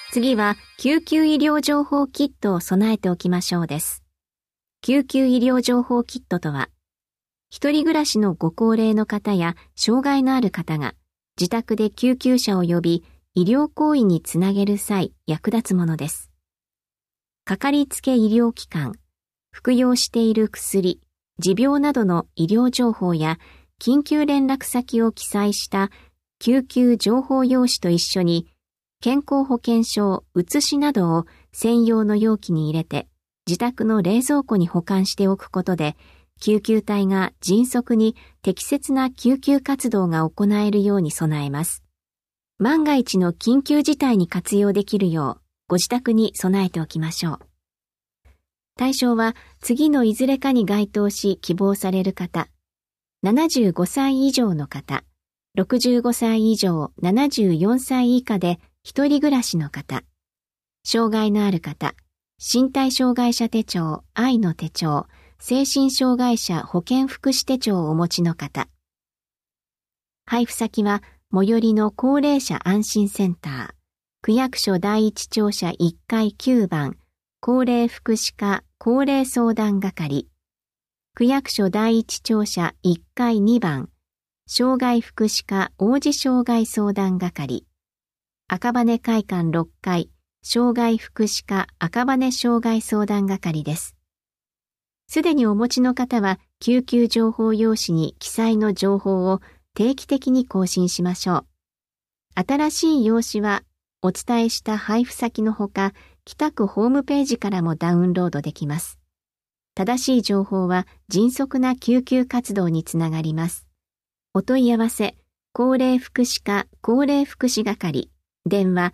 次は救急医療情報キットを備えておきましょうです。救急医療情報キットとは、一人暮らしのご高齢の方や障害のある方が自宅で救急車を呼び医療行為につなげる際役立つものです。かかりつけ医療機関、服用している薬、持病などの医療情報や緊急連絡先を記載した救急情報用紙と一緒に健康保険証、写しなどを専用の容器に入れて自宅の冷蔵庫に保管しておくことで救急隊が迅速に適切な救急活動が行えるように備えます。万が一の緊急事態に活用できるようご自宅に備えておきましょう。対象は次のいずれかに該当し希望される方、75歳以上の方、65歳以上74歳以下で一人暮らしの方、障害のある方、身体障害者手帳、愛の手帳、精神障害者保健福祉手帳をお持ちの方。配布先は最寄りの高齢者安心センター、区役所第一庁舎1階9番、高齢福祉課高齢相談係、区役所第一庁舎1階2番、障害福祉課王子障害相談係、赤羽会館6階、障害福祉課赤羽障害相談係です。すでにお持ちの方は救急情報用紙に記載の情報を定期的に更新しましょう。新しい用紙はお伝えした配布先のほか、北区ホームページからもダウンロードできます。正しい情報は迅速な救急活動につながります。お問い合わせ、高齢福祉課高齢福祉係、電話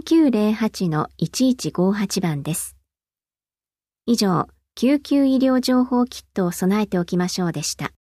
3908-1158 番です。以上、救急医療情報キットを備えておきましょうでした。